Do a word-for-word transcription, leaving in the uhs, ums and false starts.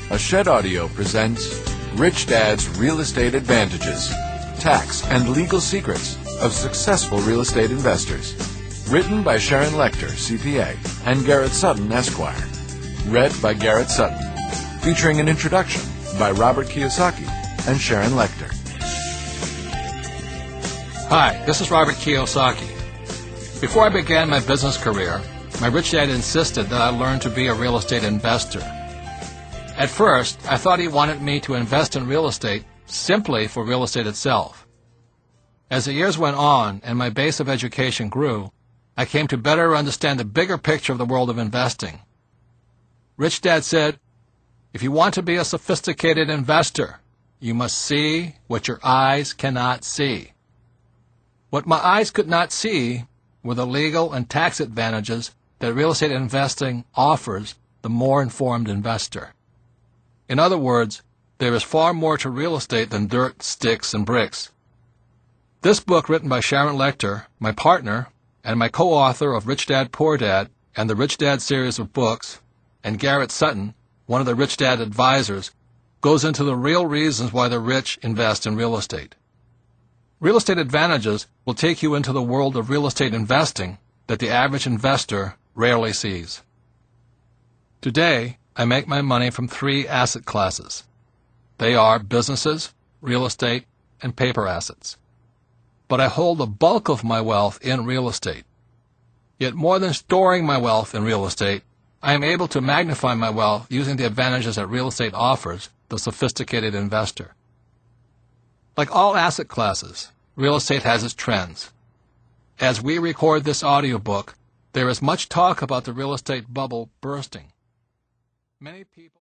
Ashed Audio presents Rich Dad's Real Estate Advantages, Tax and Legal Secrets of Successful Real Estate Investors. Written by Sharon Lechter, C P A, and Garrett Sutton, Esquire. Read by Garrett Sutton. Featuring an introduction by Robert Kiyosaki and Sharon Lechter. Hi, this is Robert Kiyosaki. Before I began my business career, my rich dad insisted that I learn to be a real estate investor. At first, I thought he wanted me to invest in real estate simply for real estate itself. As the years went on and my base of education grew, I came to better understand the bigger picture of the world of investing. Rich Dad said, if you want to be a sophisticated investor, you must see what your eyes cannot see. What my eyes could not see were the legal and tax advantages that real estate investing offers the more informed investor. In other words, there is far more to real estate than dirt, sticks, and bricks. This book, written by Sharon Lechter, my partner, and my co-author of Rich Dad, Poor Dad and the Rich Dad series of books, and Garrett Sutton, one of the Rich Dad advisors, goes into the real reasons why the rich invest in real estate. Real estate advantages will take you into the world of real estate investing that the average investor rarely sees. Today, I make my money from three asset classes. They are businesses, real estate, and paper assets. But I hold the bulk of my wealth in real estate. Yet more than storing my wealth in real estate, I am able to magnify my wealth using the advantages that real estate offers the sophisticated investor. Like all asset classes, real estate has its trends. As we record this audiobook, there is much talk about the real estate bubble bursting. Many people